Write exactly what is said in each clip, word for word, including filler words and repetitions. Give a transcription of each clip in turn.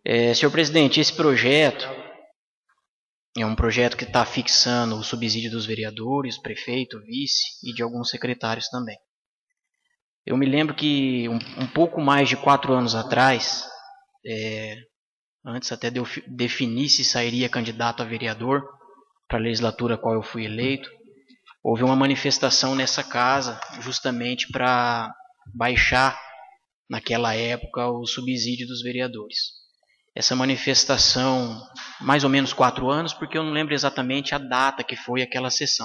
É, senhor presidente, esse projeto é um projeto que está fixando o subsídio dos vereadores, prefeito, vice e de alguns secretários também. Eu me lembro que um, um pouco mais de quatro anos atrás, é, antes até de eu definir se sairia candidato a vereador para a legislatura a qual eu fui eleito, houve uma manifestação nessa casa justamente para baixar, naquela época, o subsídio dos vereadores. Essa manifestação, mais ou menos quatro anos, porque eu não lembro exatamente a data que foi aquela sessão.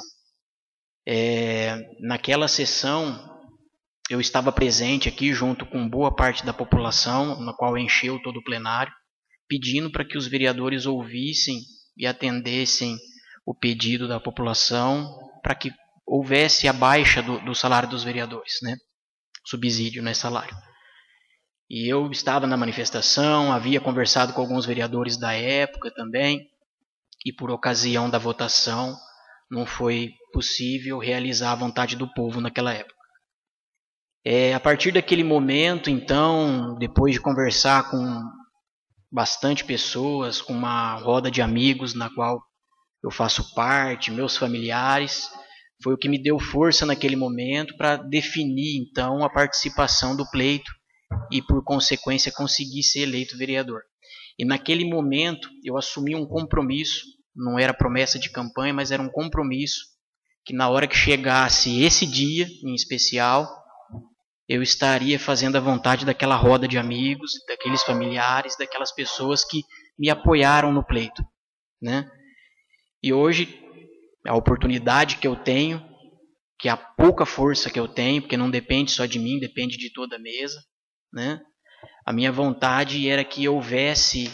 É, naquela sessão, eu estava presente aqui junto com boa parte da população, na qual encheu todo o plenário, pedindo para que os vereadores ouvissem e atendessem o pedido da população para que houvesse a baixa do, do salário dos vereadores, né? Subsídio, não é salário. E eu estava na manifestação, havia conversado com alguns vereadores da época também, e por ocasião da votação não foi possível realizar a vontade do povo naquela época. É, a partir daquele momento, então, depois de conversar com bastante pessoas, com uma roda de amigos na qual eu faço parte, meus familiares, foi o que me deu força naquele momento para definir, então, a participação do pleito e, por consequência, conseguir ser eleito vereador. E naquele momento eu assumi um compromisso, não era promessa de campanha, mas era um compromisso, que na hora que chegasse esse dia, em especial, eu estaria fazendo a vontade daquela roda de amigos, daqueles familiares, daquelas pessoas que me apoiaram no pleito, né? E hoje, a oportunidade que eu tenho, que é a pouca força que eu tenho, porque não depende só de mim, depende de toda a mesa, né? A minha vontade era que houvesse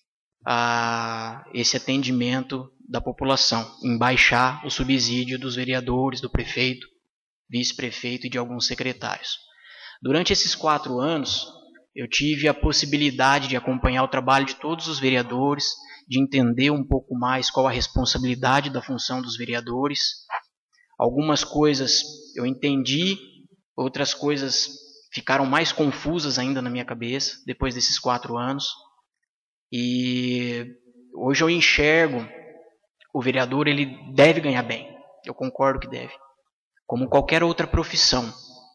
a, esse atendimento da população, em baixar o subsídio dos vereadores, do prefeito, vice-prefeito e de alguns secretários. Durante esses quatro anos, eu tive a possibilidade de acompanhar o trabalho de todos os vereadores, de entender um pouco mais qual a responsabilidade da função dos vereadores. Algumas coisas eu entendi, outras coisas ficaram mais confusas ainda na minha cabeça, depois desses quatro anos. E hoje eu enxergo o vereador, ele deve ganhar bem. Eu concordo que deve. Como qualquer outra profissão,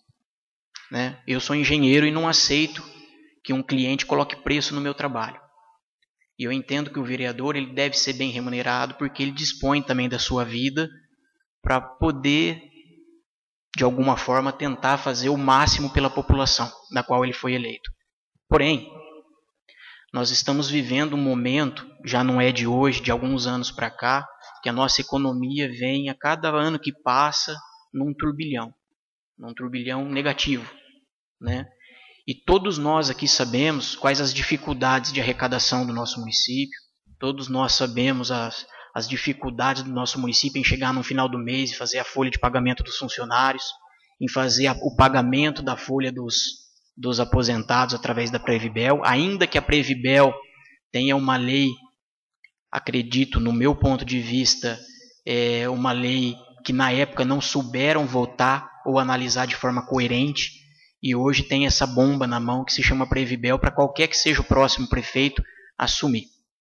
né? Eu sou engenheiro e não aceito que um cliente coloque preço no meu trabalho. E eu entendo que o vereador ele deve ser bem remunerado porque ele dispõe também da sua vida para poder, de alguma forma, tentar fazer o máximo pela população da qual ele foi eleito. Porém, nós estamos vivendo um momento, já não é de hoje, de alguns anos para cá, que a nossa economia vem a cada ano que passa num turbilhão, num turbilhão negativo, né? E todos nós aqui sabemos quais as dificuldades de arrecadação do nosso município, todos nós sabemos as, as dificuldades do nosso município em chegar no final do mês e fazer a folha de pagamento dos funcionários, em fazer a, o pagamento da folha dos, dos aposentados através da Previbel, ainda que a Previbel tenha uma lei, acredito, no meu ponto de vista, é uma lei que na época não souberam votar ou analisar de forma coerente, e hoje tem essa bomba na mão que se chama Previbel para qualquer que seja o próximo prefeito assumir.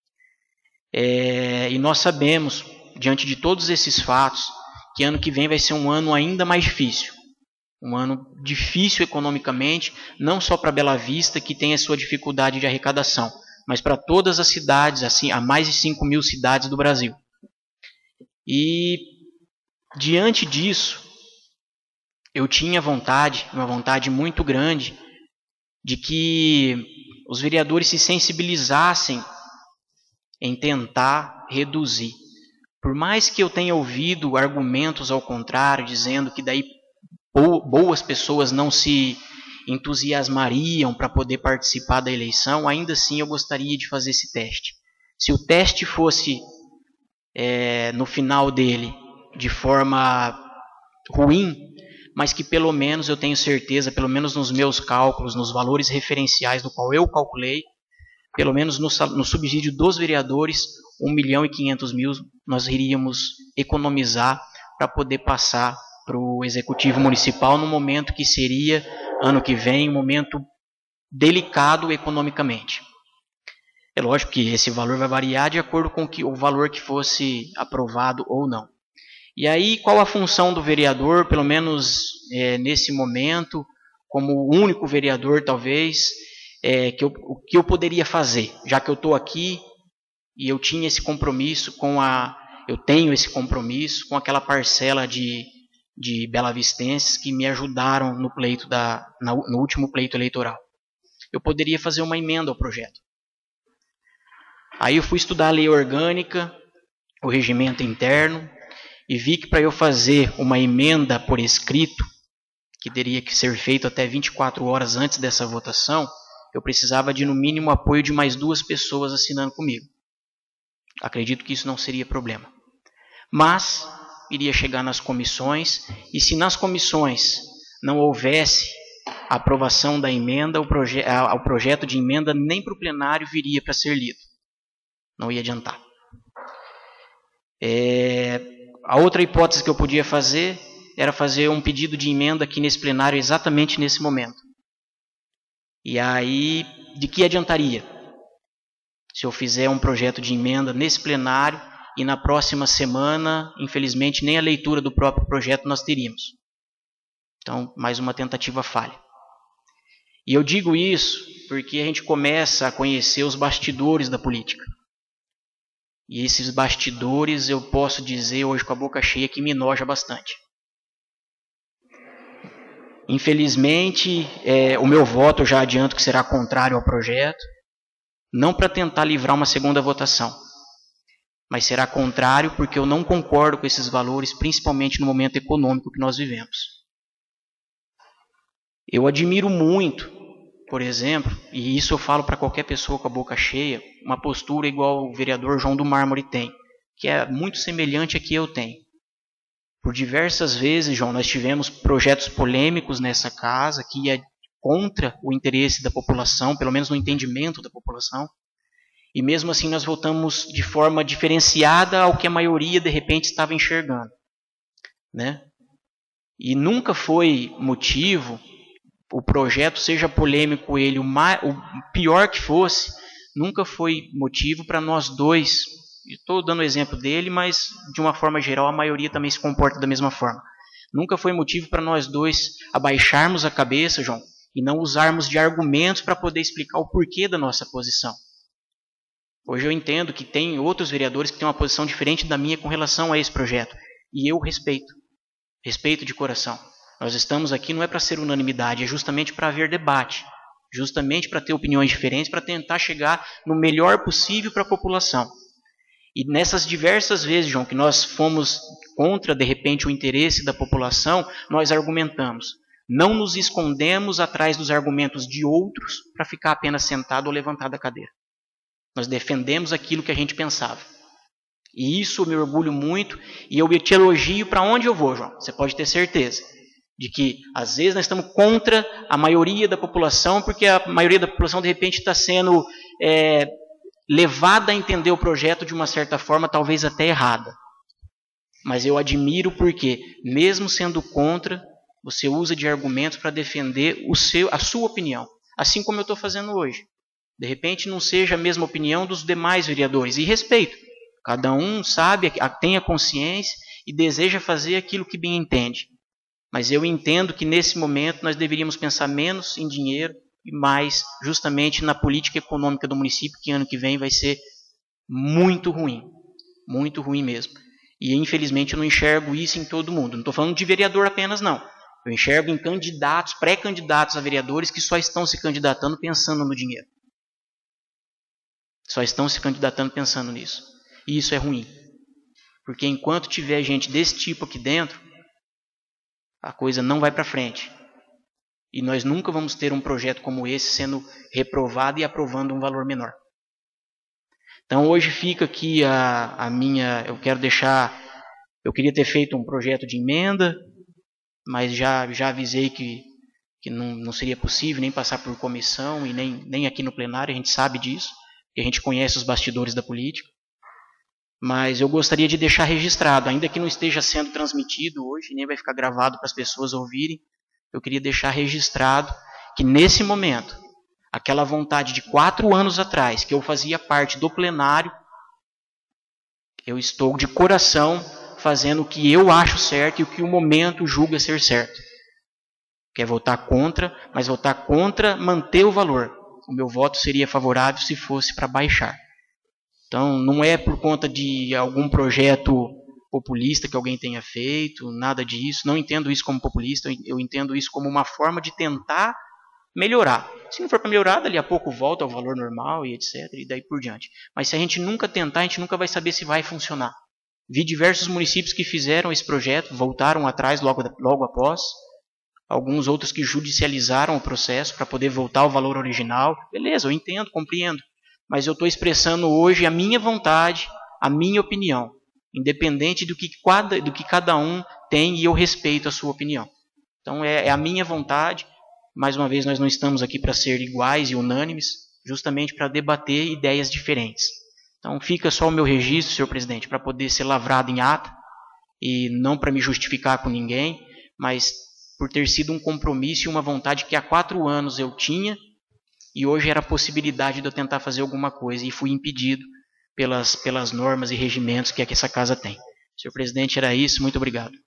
É, e nós sabemos, diante de todos esses fatos, que ano que vem vai ser um ano ainda mais difícil. Um ano difícil economicamente, não só para Bela Vista, que tem a sua dificuldade de arrecadação, mas para todas as cidades, assim, há mais de cinco mil cidades do Brasil. E, diante disso, eu tinha vontade, uma vontade muito grande, de que os vereadores se sensibilizassem em tentar reduzir. Por mais que eu tenha ouvido argumentos ao contrário, dizendo que daí boas pessoas não se entusiasmariam para poder participar da eleição, ainda assim eu gostaria de fazer esse teste. Se o teste fosse, é, no final dele, de forma ruim, mas que pelo menos eu tenho certeza, pelo menos nos meus cálculos, nos valores referenciais do qual eu calculei, pelo menos no, no subsídio dos vereadores, um milhão e quinhentos mil nós iríamos economizar para poder passar para o Executivo Municipal no momento que seria, ano que vem, um momento delicado economicamente. É lógico que esse valor vai variar de acordo com que, o valor que fosse aprovado ou não. E aí, qual a função do vereador, pelo menos é, nesse momento, como o único vereador, talvez, é, que eu, o que eu poderia fazer, já que eu estou aqui e eu tinha esse compromisso com a... Eu tenho esse compromisso com aquela parcela de, de belavistenses que me ajudaram no, pleito da, no último pleito eleitoral. Eu poderia fazer uma emenda ao projeto. Aí eu fui estudar a lei orgânica, o regimento interno, e vi que para eu fazer uma emenda por escrito, que teria que ser feito até vinte e quatro horas antes dessa votação, eu precisava de no mínimo apoio de mais duas pessoas assinando comigo. Acredito que isso não seria problema. Mas iria chegar nas comissões, e se nas comissões não houvesse a aprovação da emenda, o, proje o projeto de emenda nem para o plenário viria para ser lido. Não ia adiantar. É, a outra hipótese que eu podia fazer era fazer um pedido de emenda aqui nesse plenário exatamente nesse momento. E aí, de que adiantaria? Se eu fizer um projeto de emenda nesse plenário e na próxima semana, infelizmente, nem a leitura do próprio projeto nós teríamos. Então, mais uma tentativa falha. E eu digo isso porque a gente começa a conhecer os bastidores da política. E esses bastidores, eu posso dizer hoje com a boca cheia, que me enoja bastante. Infelizmente, é, o meu voto, eu já adianto que será contrário ao projeto, não para tentar livrar uma segunda votação, mas será contrário porque eu não concordo com esses valores, principalmente no momento econômico que nós vivemos. Eu admiro muito, por exemplo, e isso eu falo para qualquer pessoa com a boca cheia, uma postura igual o vereador João do Mármore tem, que é muito semelhante a que eu tenho. Por diversas vezes, João, nós tivemos projetos polêmicos nessa casa, que ia contra o interesse da população, pelo menos no entendimento da população, e mesmo assim nós votamos de forma diferenciada ao que a maioria de repente estava enxergando, né? E nunca foi motivo, o projeto seja polêmico ele, o, mais, o pior que fosse, nunca foi motivo para nós dois, estou dando o exemplo dele, mas de uma forma geral a maioria também se comporta da mesma forma. Nunca foi motivo para nós dois abaixarmos a cabeça, João, e não usarmos de argumentos para poder explicar o porquê da nossa posição. Hoje eu entendo que tem outros vereadores que têm uma posição diferente da minha com relação a esse projeto, e eu respeito, respeito de coração. Nós estamos aqui não é para ser unanimidade, é justamente para haver debate, justamente para ter opiniões diferentes, para tentar chegar no melhor possível para a população. E nessas diversas vezes, João, que nós fomos contra, de repente, o interesse da população, nós argumentamos. Não nos escondemos atrás dos argumentos de outros para ficar apenas sentado ou levantado da cadeira. Nós defendemos aquilo que a gente pensava. E isso eu me orgulho muito e eu te elogio para onde eu vou, João. Você pode ter certeza de que, às vezes, nós estamos contra a maioria da população, porque a maioria da população, de repente, está sendo é, levada a entender o projeto de uma certa forma, talvez até errada. Mas eu admiro porque, mesmo sendo contra, você usa de argumentos para defender o seu, a sua opinião, assim como eu estou fazendo hoje. De repente, não seja a mesma opinião dos demais vereadores, e respeito. Cada um sabe, tem a consciência e deseja fazer aquilo que bem entende. Mas eu entendo que nesse momento nós deveríamos pensar menos em dinheiro e mais justamente na política econômica do município, que ano que vem vai ser muito ruim. Muito ruim mesmo. E infelizmente eu não enxergo isso em todo mundo. Não estou falando de vereador apenas, não. Eu enxergo em candidatos, pré-candidatos a vereadores que só estão se candidatando pensando no dinheiro. Só estão se candidatando pensando nisso. E isso é ruim. Porque enquanto tiver gente desse tipo aqui dentro, a coisa não vai para frente. E nós nunca vamos ter um projeto como esse sendo reprovado e aprovando um valor menor. Então hoje fica aqui a, a minha... Eu quero deixar... Eu queria ter feito um projeto de emenda, mas já, já avisei que, que não, não seria possível nem passar por comissão e nem, nem aqui no plenário, a gente sabe disso, e a gente conhece os bastidores da política. Mas eu gostaria de deixar registrado, ainda que não esteja sendo transmitido hoje, nem vai ficar gravado para as pessoas ouvirem, eu queria deixar registrado que nesse momento, aquela vontade de quatro anos atrás, que eu fazia parte do plenário, eu estou de coração fazendo o que eu acho certo e o que o momento julga ser certo. Que é votar contra, mas votar contra manter o valor. O meu voto seria favorável se fosse para baixar. Então, não é por conta de algum projeto populista que alguém tenha feito, nada disso. Não entendo isso como populista, eu entendo isso como uma forma de tentar melhorar. Se não for para melhorar, dali a pouco volta ao valor normal e etcétera. E daí por diante. Mas se a gente nunca tentar, a gente nunca vai saber se vai funcionar. Vi diversos municípios que fizeram esse projeto, voltaram atrás logo, logo após. Alguns outros que judicializaram o processo para poder voltar ao valor original. Beleza, eu entendo, compreendo. Mas eu estou expressando hoje a minha vontade, a minha opinião. Independente do que cada, do que cada um tem, e eu respeito a sua opinião. Então é, é a minha vontade. Mais uma vez, nós não estamos aqui para ser iguais e unânimes, justamente para debater ideias diferentes. Então fica só o meu registro, senhor presidente, para poder ser lavrado em ata, e não para me justificar com ninguém, mas por ter sido um compromisso e uma vontade que há quatro anos eu tinha, e hoje era a possibilidade de eu tentar fazer alguma coisa, e fui impedido pelas, pelas normas e regimentos que essa casa tem. Senhor presidente, era isso. Muito obrigado.